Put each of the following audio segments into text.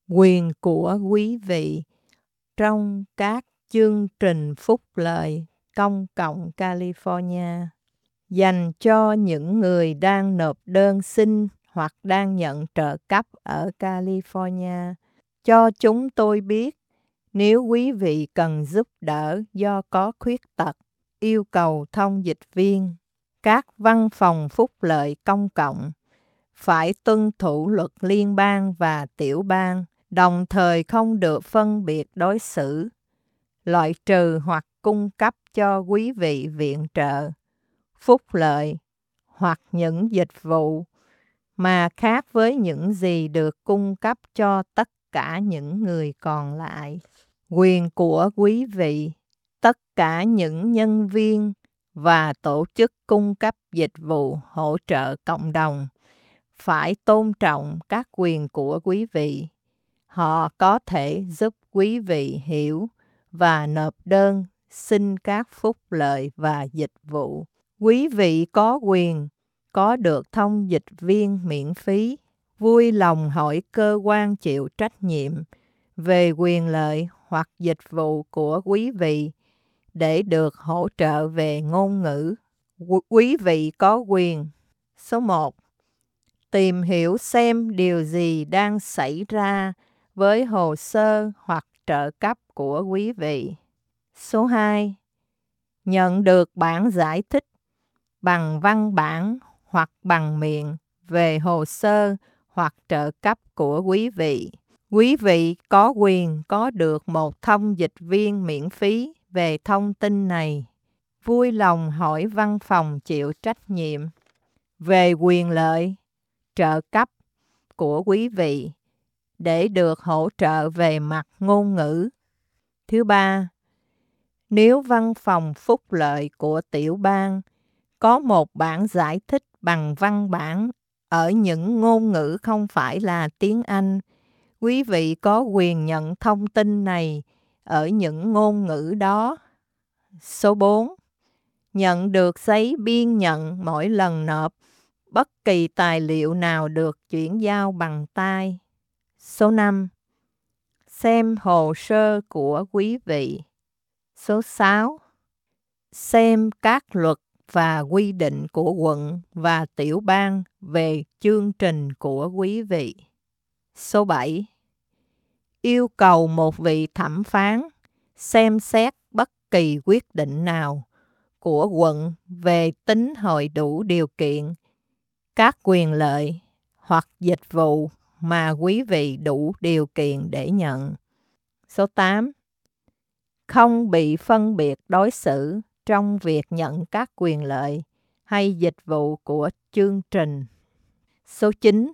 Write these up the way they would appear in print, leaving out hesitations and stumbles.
Quyền của quý vị trong các chương trình phúc lợi công cộng California dành cho những người đang nộp đơn xin hoặc đang nhận trợ cấp ở California. Cho chúng tôi biết nếu quý vị cần giúp đỡ do có khuyết tật, yêu cầu thông dịch viên. Các văn phòng phúc lợi công cộng phải tuân thủ luật liên bang và tiểu bang, đồng thời không được phân biệt đối xử, loại trừ hoặc cung cấp cho quý vị viện trợ, phúc lợi hoặc những dịch vụ mà khác với những gì được cung cấp cho tất cả những người còn lại. Quyền của quý vị, tất cả những nhân viên và tổ chức cung cấp dịch vụ hỗ trợ cộng đồng phải tôn trọng các quyền của quý vị. Họ có thể giúp quý vị hiểu và nộp đơn xin các phúc lợi và dịch vụ. Quý vị có quyền có được thông dịch viên miễn phí. Vui lòng hỏi cơ quan chịu trách nhiệm về quyền lợi hoặc dịch vụ của quý vị để được hỗ trợ về ngôn ngữ. Quý vị có quyền: số 1. Tìm hiểu xem điều gì đang xảy ra với hồ sơ hoặc trợ cấp của quý vị. Số 2. Nhận được bản giải thích bằng văn bản hoặc bằng miệng về hồ sơ hoặc trợ cấp của quý vị. Quý vị có quyền có được một thông dịch viên miễn phí về thông tin này. Vui lòng hỏi văn phòng chịu trách nhiệm về quyền lợi, trợ cấp của quý vị để được hỗ trợ về mặt ngôn ngữ. Thứ 3. Nếu văn phòng phúc lợi của tiểu bang có một bản giải thích bằng văn bản ở những ngôn ngữ không phải là tiếng Anh, quý vị có quyền nhận thông tin này ở những ngôn ngữ đó. Số 4. Nhận được giấy biên nhận mỗi lần nộp bất kỳ tài liệu nào được chuyển giao bằng tay. Số 5. Xem hồ sơ của quý vị. Số 6. Xem các luật và quy định của quận và tiểu bang về chương trình của quý vị. Số 7. Yêu cầu một vị thẩm phán xem xét bất kỳ quyết định nào của quận về tính hội đủ điều kiện các quyền lợi hoặc dịch vụ mà quý vị đủ điều kiện để nhận. Số 8. Không bị phân biệt đối xử trong việc nhận các quyền lợi hay dịch vụ của chương trình. Số 9.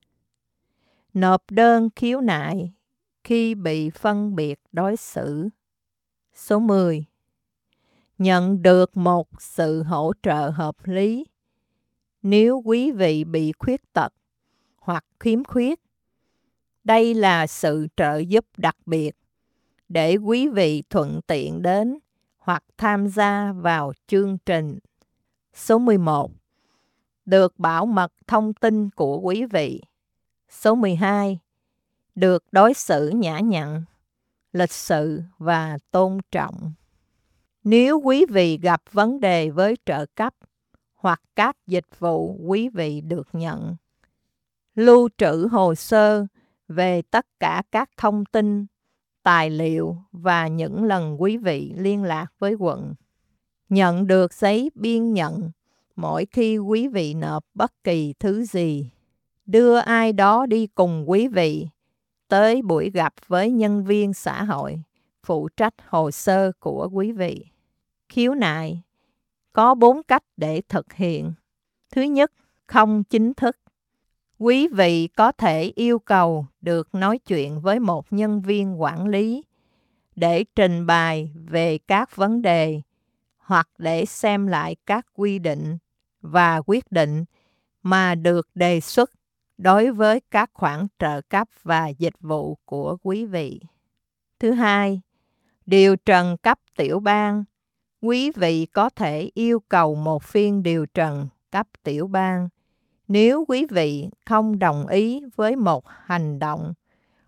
Nộp đơn khiếu nại khi bị phân biệt đối xử. Số 10. Nhận được một sự hỗ trợ hợp lý nếu quý vị bị khuyết tật hoặc khiếm khuyết. Đây là sự trợ giúp đặc biệt để quý vị thuận tiện đến hoặc tham gia vào chương trình. Số 11. Được bảo mật thông tin của quý vị. Số 12. Được đối xử nhã nhặn, lịch sự và tôn trọng. Nếu quý vị gặp vấn đề với trợ cấp hoặc các dịch vụ quý vị được nhận, lưu trữ hồ sơ về tất cả các thông tin, tài liệu và những lần quý vị liên lạc với quận. Nhận được giấy biên nhận mỗi khi quý vị nộp bất kỳ thứ gì. Đưa ai đó đi cùng quý vị tới buổi gặp với nhân viên xã hội phụ trách hồ sơ của quý vị. Khiếu nại có 4 cách để thực hiện. Thứ nhất, không chính thức. Quý vị có thể yêu cầu được nói chuyện với một nhân viên quản lý để trình bày về các vấn đề hoặc để xem lại các quy định và quyết định mà được đề xuất đối với các khoản trợ cấp và dịch vụ của quý vị. Thứ hai, điều trần cấp tiểu bang. Quý vị có thể yêu cầu một phiên điều trần cấp tiểu bang nếu quý vị không đồng ý với một hành động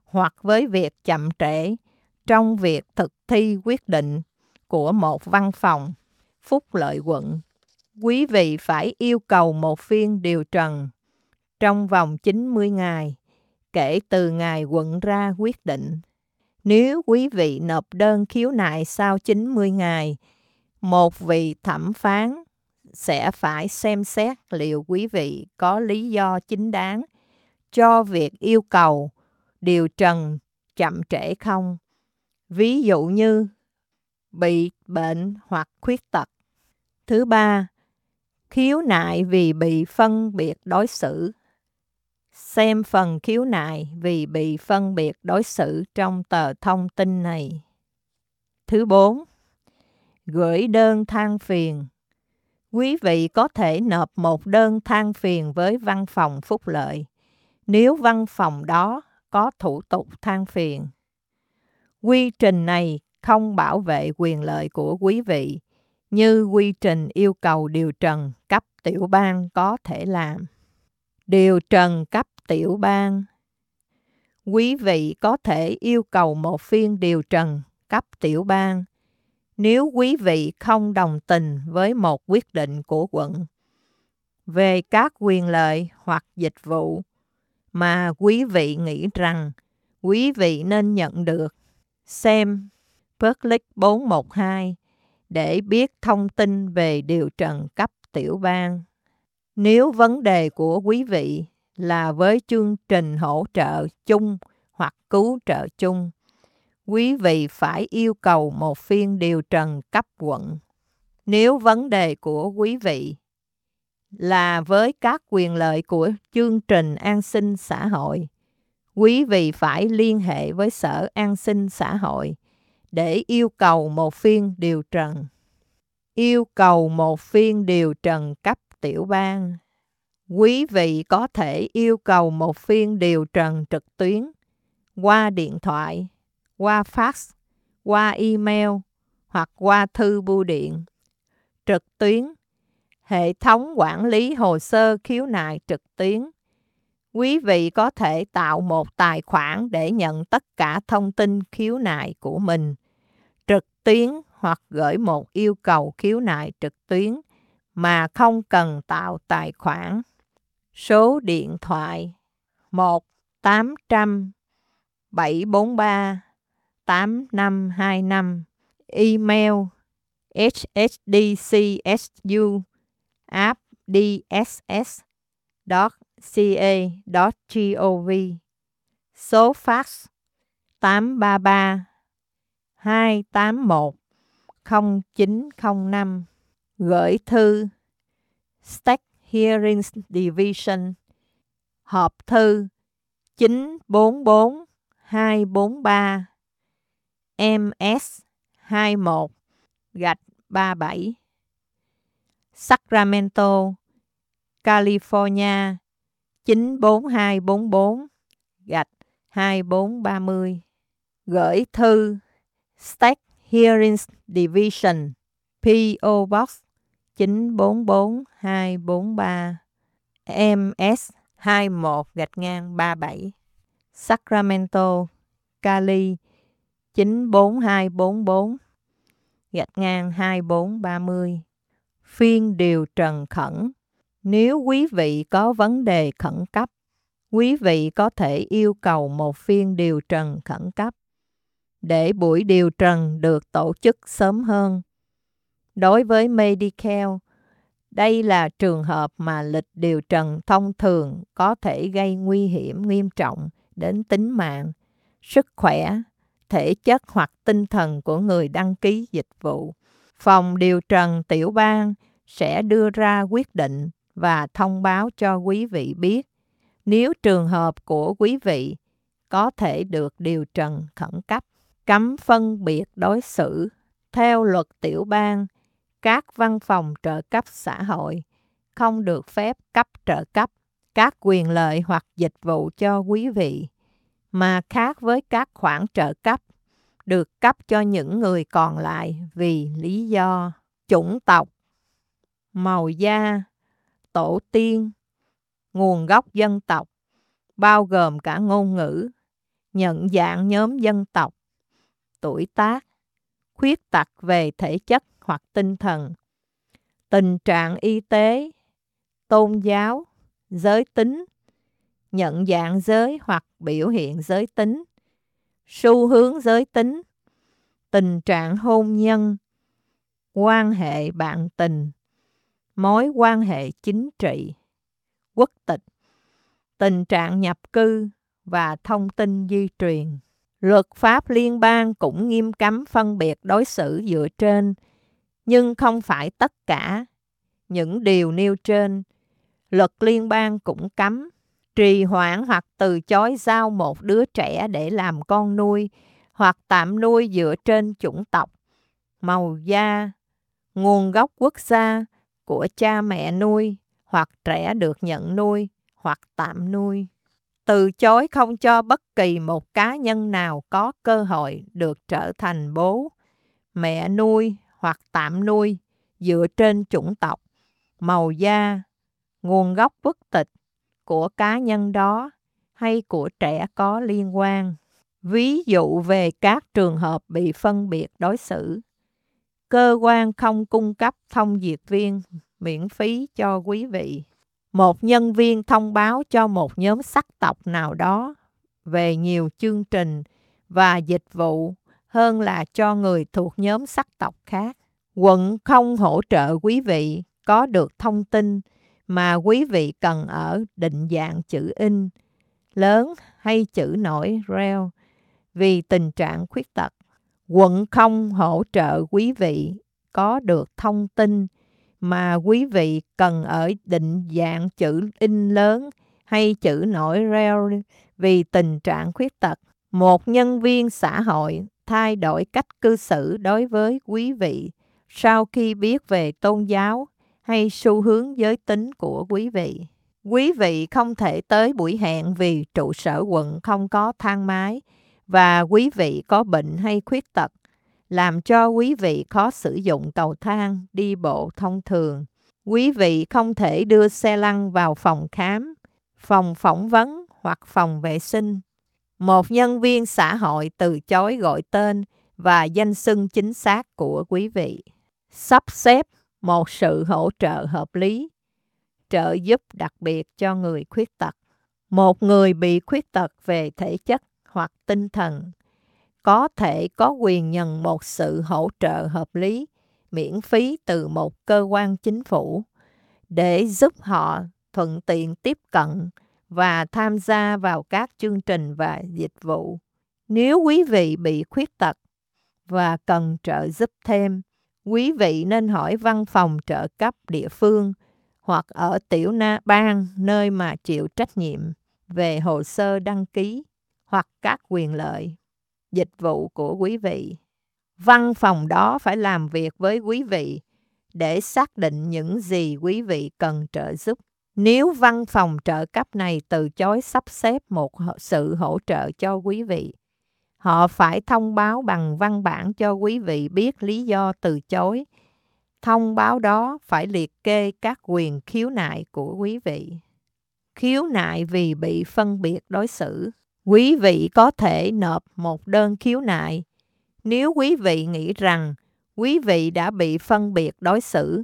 hoặc với việc chậm trễ trong việc thực thi quyết định của một văn phòng phúc lợi quận, quý vị phải yêu cầu một phiên điều trần trong vòng 90 ngày kể từ ngày quận ra quyết định. Nếu quý vị nộp đơn khiếu nại sau 90 ngày, một vị thẩm phán sẽ phải xem xét liệu quý vị có lý do chính đáng cho việc yêu cầu điều trần chậm trễ không. Ví dụ như bị bệnh hoặc khuyết tật. Thứ ba, khiếu nại vì bị phân biệt đối xử. Xem phần khiếu nại vì bị phân biệt đối xử trong tờ thông tin này. Thứ bốn, gửi đơn than phiền. Quý vị có thể nộp một đơn than phiền với văn phòng phúc lợi nếu văn phòng đó có thủ tục than phiền. Quy trình này không bảo vệ quyền lợi của quý vị như quy trình yêu cầu điều trần cấp tiểu bang có thể làm. Điều trần cấp tiểu bang. Quý vị có thể yêu cầu một phiên điều trần cấp tiểu bang nếu quý vị không đồng tình với một quyết định của quận về các quyền lợi hoặc dịch vụ mà quý vị nghĩ rằng quý vị nên nhận được. Xem Public 412 để biết thông tin về điều trần cấp tiểu bang. Nếu vấn đề của quý vị là với chương trình hỗ trợ chung hoặc cứu trợ chung, quý vị phải yêu cầu một phiên điều trần cấp quận. Nếu vấn đề của quý vị là với các quyền lợi của chương trình an sinh xã hội, quý vị phải liên hệ với Sở An sinh xã hội để yêu cầu một phiên điều trần. Yêu cầu một phiên điều trần cấp tiểu bang. Quý vị có thể yêu cầu một phiên điều trần trực tuyến, qua điện thoại, qua fax, qua email hoặc qua thư bưu điện. Trực tuyến, hệ thống quản lý hồ sơ khiếu nại trực tuyến. Quý vị có thể tạo một tài khoản để nhận tất cả thông tin khiếu nại của mình trực tuyến hoặc gửi một yêu cầu khiếu nại trực tuyến mà không cần tạo tài khoản. Số điện thoại 1-800-743-8525. Email hhdcs@dss.ca.gov. Số fax 833-281-0905. Gửi thư State Hearings Division, hộp thư 944-243 MS 21-37, Sacramento, California 94244-2430. Gửi thư State Hearings Division, P.O. Box 944243 MS 21-37, Sacramento, Cali 94244-2430. Phiên điều trần khẩn. Nếu quý vị có vấn đề khẩn cấp, quý vị có thể yêu cầu một phiên điều trần khẩn cấp để buổi điều trần được tổ chức sớm hơn. Đối với Medicare, đây là trường hợp mà lịch điều trần thông thường có thể gây nguy hiểm nghiêm trọng đến tính mạng, sức khỏe, thể chất hoặc tinh thần của người đăng ký dịch vụ. Phòng điều trần tiểu bang sẽ đưa ra quyết định và thông báo cho quý vị biết nếu trường hợp của quý vị có thể được điều trần khẩn cấp. Cấm phân biệt đối xử. Theo luật tiểu bang, các văn phòng trợ cấp xã hội không được phép cấp trợ cấp, các quyền lợi hoặc dịch vụ cho quý vị, mà khác với các khoản trợ cấp được cấp cho những người còn lại vì lý do chủng tộc, màu da, tổ tiên, nguồn gốc dân tộc, bao gồm cả ngôn ngữ, nhận dạng nhóm dân tộc, tuổi tác, khuyết tật về thể chất hoặc tinh thần, tình trạng y tế, tôn giáo, giới tính, nhận dạng giới hoặc biểu hiện giới tính, xu hướng giới tính, tình trạng hôn nhân, quan hệ bạn tình, mối quan hệ chính trị, quốc tịch, tình trạng nhập cư và thông tin di truyền. Luật pháp liên bang cũng nghiêm cấm phân biệt đối xử dựa trên, nhưng không phải tất cả những điều nêu trên. Luật liên bang cũng cấm trì hoãn hoặc từ chối giao một đứa trẻ để làm con nuôi hoặc tạm nuôi dựa trên chủng tộc, màu da, nguồn gốc quốc gia của cha mẹ nuôi hoặc trẻ được nhận nuôi hoặc tạm nuôi. Từ chối không cho bất kỳ một cá nhân nào có cơ hội được trở thành bố, mẹ nuôi hoặc tạm nuôi dựa trên chủng tộc, màu da, nguồn gốc quốc tịch của cá nhân đó hay của trẻ có liên quan. Ví dụ về các trường hợp bị phân biệt đối xử. Cơ quan không cung cấp thông duyệt viên miễn phí cho quý vị. Một nhân viên thông báo cho một nhóm sắc tộc nào đó về nhiều chương trình và dịch vụ hơn là cho người thuộc nhóm sắc tộc khác. Quận không hỗ trợ quý vị có được thông tin mà quý vị cần ở định dạng chữ in lớn hay chữ nổi Braille vì tình trạng khuyết tật. Quận không hỗ trợ quý vị có được thông tin mà quý vị cần ở định dạng chữ in lớn hay chữ nổi Braille vì tình trạng khuyết tật. Một nhân viên xã hội thay đổi cách cư xử đối với quý vị sau khi biết về tôn giáo hay xu hướng giới tính của quý vị. Quý vị không thể tới buổi hẹn vì trụ sở quận không có thang máy và quý vị có bệnh hay khuyết tật, làm cho quý vị khó sử dụng cầu thang đi bộ thông thường. Quý vị không thể đưa xe lăn vào phòng khám, phòng phỏng vấn hoặc phòng vệ sinh. Một nhân viên xã hội từ chối gọi tên và danh xưng chính xác của quý vị. Sắp xếp một sự hỗ trợ hợp lý, trợ giúp đặc biệt cho người khuyết tật. Một người bị khuyết tật về thể chất hoặc tinh thần có thể có quyền nhận một sự hỗ trợ hợp lý miễn phí từ một cơ quan chính phủ để giúp họ thuận tiện tiếp cận và tham gia vào các chương trình và dịch vụ. Nếu quý vị bị khuyết tật và cần trợ giúp thêm, quý vị nên hỏi văn phòng trợ cấp địa phương hoặc ở tiểu bang nơi mà chịu trách nhiệm về hồ sơ đăng ký hoặc các quyền lợi, dịch vụ của quý vị. Văn phòng đó phải làm việc với quý vị để xác định những gì quý vị cần trợ giúp. Nếu văn phòng trợ cấp này từ chối sắp xếp một sự hỗ trợ cho quý vị, họ phải thông báo bằng văn bản cho quý vị biết lý do từ chối. Thông báo đó phải liệt kê các quyền khiếu nại của quý vị. Khiếu nại vì bị phân biệt đối xử. Quý vị có thể nộp một đơn khiếu nại nếu quý vị nghĩ rằng quý vị đã bị phân biệt đối xử.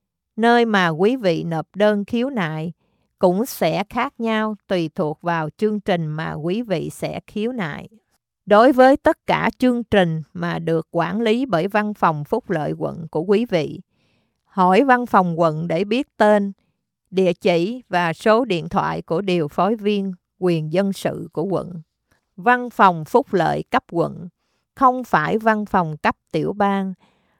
Nơi mà quý vị nộp đơn khiếu nại cũng sẽ khác nhau tùy thuộc vào chương trình mà quý vị sẽ khiếu nại. Đối với tất cả chương trình mà được quản lý bởi văn phòng phúc lợi quận của quý vị, hỏi văn phòng quận để biết tên, địa chỉ và số điện thoại của điều phối viên quyền dân sự của quận. Văn phòng phúc lợi cấp quận, không phải văn phòng cấp tiểu bang,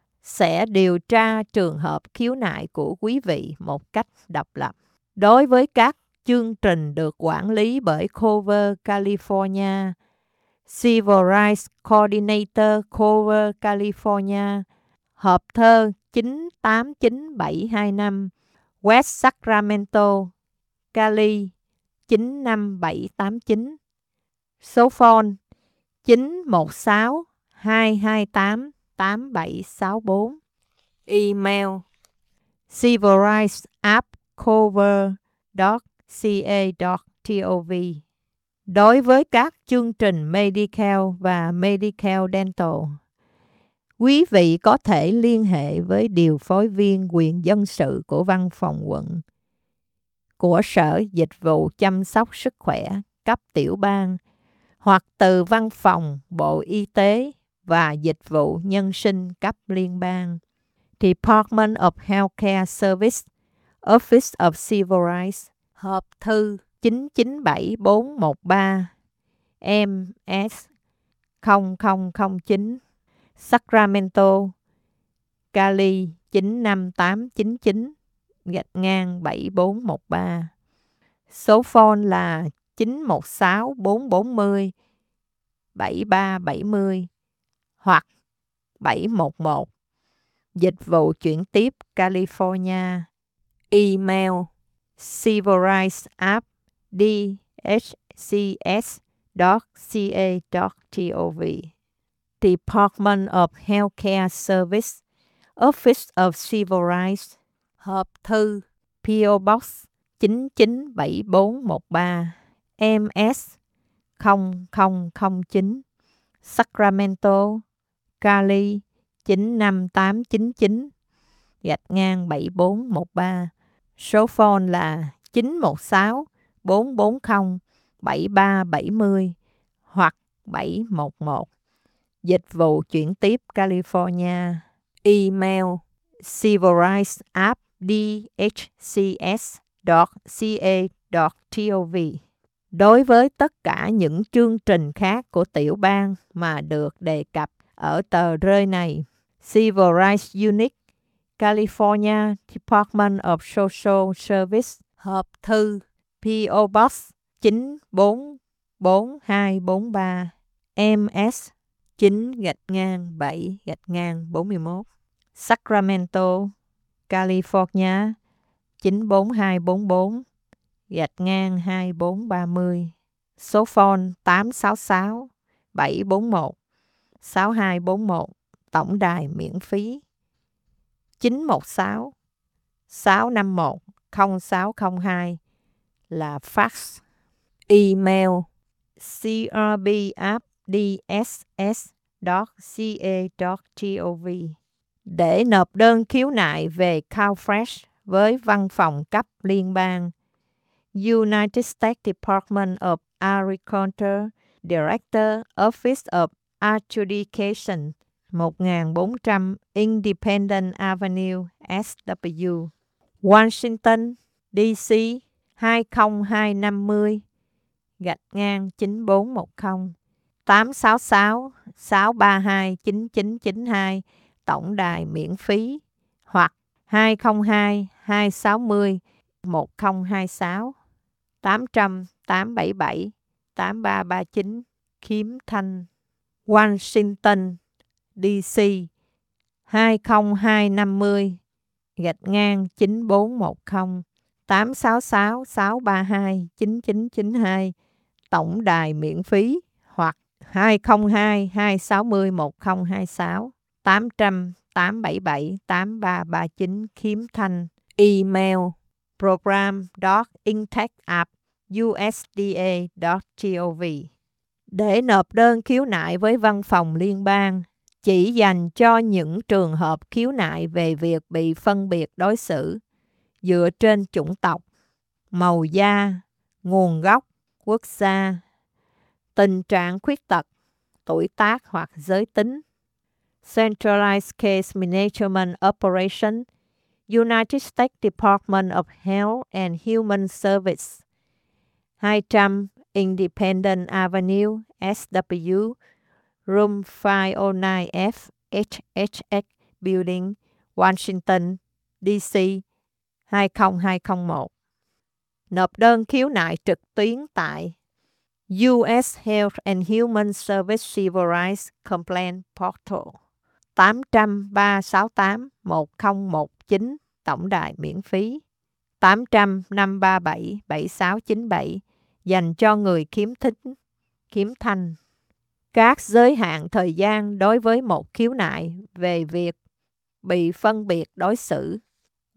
sẽ điều tra trường hợp khiếu nại của quý vị một cách độc lập. Đối với các chương trình được quản lý bởi Cover California, Civil Rights Coordinator Cover California, hộp thơ 989725, West Sacramento, Cali 95789, số phone 916 228 8764, email civilrightsappcover.ca.gov, Đối với các chương trình Medicare và Medicare Dental, quý vị có thể liên hệ với điều phối viên quyền dân sự của Văn phòng quận, của Sở Dịch vụ Chăm sóc Sức khỏe cấp tiểu bang, hoặc từ Văn phòng Bộ Y tế và Dịch vụ Nhân sinh cấp liên bang, Department of Healthcare Service, Office of Civil Rights, hộp thư 997413 MS 0009, Sacramento, Cali 95899 /7413. Số phone là 916 440 7370 hoặc 711. Dịch vụ chuyển tiếp California. Email civilrights@dhcs.ca.gov. Department of Healthcare Service, Office of Civil Rights, hộp thư PO Box 997413 MS 0009, Sacramento, Cali 95899 /7413. Số phone là 916 440 7370 hoặc 711. Dịch vụ chuyển tiếp California. Email civilrights@dhcs.ca.gov. Đối với tất cả những chương trình khác của tiểu bang mà được đề cập ở tờ rơi này, Civil Rights Unit, California Department of Social Service, hộp thư PO Box 9444243 MS 9-7-41, Sacramento, California 94244 /2430. Số phone 866 741 6241, tổng đài miễn phí 916 651 0602 là fax. Email crb@dss.ca.gov. Để nộp đơn khiếu nại về CalFresh với Văn phòng cấp liên bang, United States Department of Agriculture, Director, Office of Adjudication, 1400 Independent Avenue, SW, Washington, D.C. 20250 /9410, 866 632 9992, tổng đài miễn phí, hoặc 202 260 1026, 800 877 8339, Khiếm Thanh, Washington, D.C. 20250 /9410, 866 632 9992, tổng đài miễn phí, hoặc 202 260 1026, 800 877 8339, Khiếm Thanh. Email program.intake@usda.gov. Để nộp đơn khiếu nại với Văn phòng liên bang, chỉ dành cho những trường hợp khiếu nại về việc bị phân biệt đối xử dựa trên chủng tộc, màu da, nguồn gốc, quốc gia, tình trạng khuyết tật, tuổi tác hoặc giới tính. Centralized Case Management Operation, United States Department of Health and Human Service, 200 Independent Avenue, SW, Room 509F, HHX Building, Washington, D.C. 20201. Nộp đơn khiếu nại trực tuyến tại U.S. Health and Human Service Civil Rights Complaint Portal, 800 368 1019, tổng đài miễn phí, 800 537 7697, dành cho người khiếm thanh. Các giới hạn thời gian đối với một khiếu nại về việc bị phân biệt đối xử.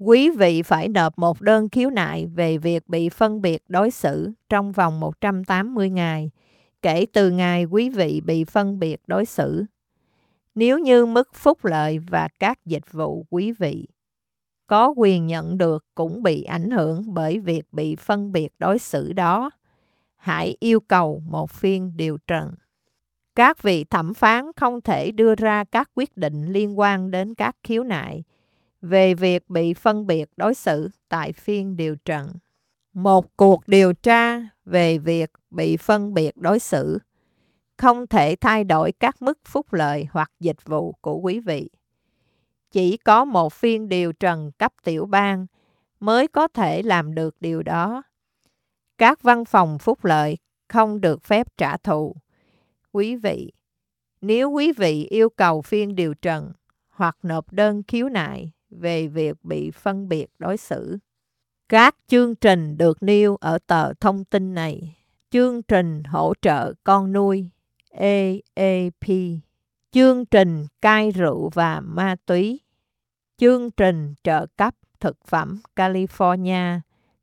Quý vị phải nộp một đơn khiếu nại về việc bị phân biệt đối xử trong vòng 180 ngày, kể từ ngày quý vị bị phân biệt đối xử. Nếu như mức phúc lợi và các dịch vụ quý vị có quyền nhận được cũng bị ảnh hưởng bởi việc bị phân biệt đối xử đó, hãy yêu cầu một phiên điều trần. Các vị thẩm phán không thể đưa ra các quyết định liên quan đến các khiếu nại về việc bị phân biệt đối xử tại phiên điều trần. Một cuộc điều tra về việc bị phân biệt đối xử không thể thay đổi các mức phúc lợi hoặc dịch vụ của quý vị. Chỉ có một phiên điều trần cấp tiểu bang mới có thể làm được điều đó. Các văn phòng phúc lợi không được phép trả thù quý vị nếu quý vị yêu cầu phiên điều trần hoặc nộp đơn khiếu nại về việc bị phân biệt đối xử. Các chương trình được nêu ở tờ thông tin này: chương trình hỗ trợ con nuôi AAP, chương trình cai rượu và ma túy, chương trình trợ cấp thực phẩm California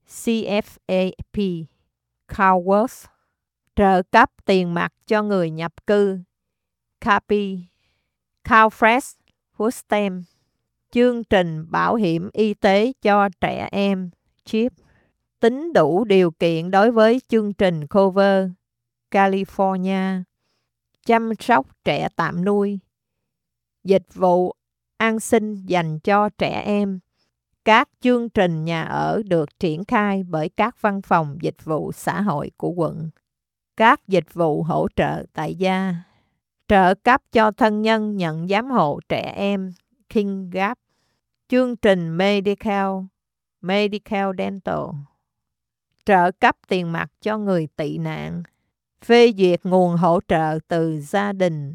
CFAP, CalWORKS, trợ cấp tiền mặt cho người nhập cư CAPI, CalFresh Food Stamp, chương trình bảo hiểm y tế cho trẻ em CHIP, tính đủ điều kiện đối với chương trình Cover California, chăm sóc trẻ tạm nuôi, dịch vụ an sinh dành cho trẻ em. Các chương trình nhà ở được triển khai bởi các văn phòng dịch vụ xã hội của quận. Các dịch vụ hỗ trợ tại gia, trợ cấp cho thân nhân nhận giám hộ trẻ em King Gap, chương trình Medical Dental, trợ cấp tiền mặt cho người tị nạn, phê duyệt nguồn hỗ trợ từ gia đình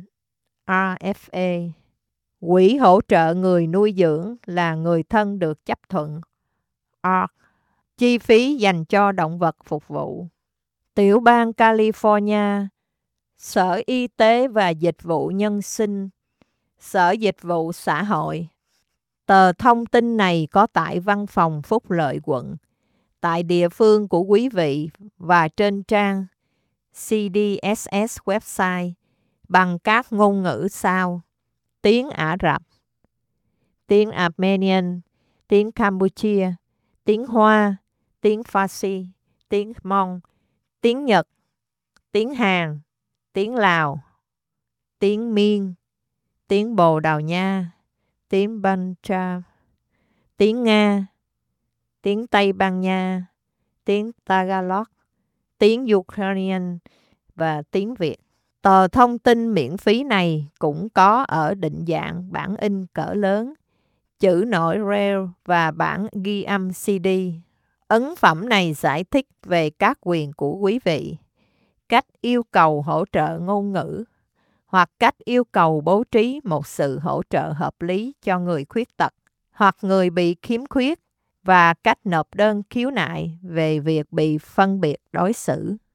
RFA, quỹ hỗ trợ người nuôi dưỡng là người thân được chấp thuận ARC, chi phí dành cho động vật phục vụ. Tiểu bang California, Sở Y tế và Dịch vụ Nhân sinh, Sở Dịch vụ Xã hội. Tờ thông tin này có tại văn phòng phúc lợi quận, tại địa phương của quý vị và trên trang CDSS website bằng các ngôn ngữ sau: tiếng Ả Rập, tiếng Armenian, tiếng Campuchia, tiếng Hoa, tiếng Farsi, tiếng Mông, tiếng Nhật, tiếng Hàn, tiếng Lào, tiếng Miên, tiếng Bồ Đào Nha, tiếng Punjab, tiếng Nga, tiếng Tây Ban Nha, tiếng Tagalog, tiếng Ukrainian và tiếng Việt. Tờ thông tin miễn phí này cũng có ở định dạng bản in cỡ lớn, chữ nổi Braille và bản ghi âm CD. Ấn phẩm này giải thích về các quyền của quý vị, cách yêu cầu hỗ trợ ngôn ngữ, hoặc cách yêu cầu bố trí một sự hỗ trợ hợp lý cho người khuyết tật hoặc người bị khiếm khuyết, và cách nộp đơn khiếu nại về việc bị phân biệt đối xử.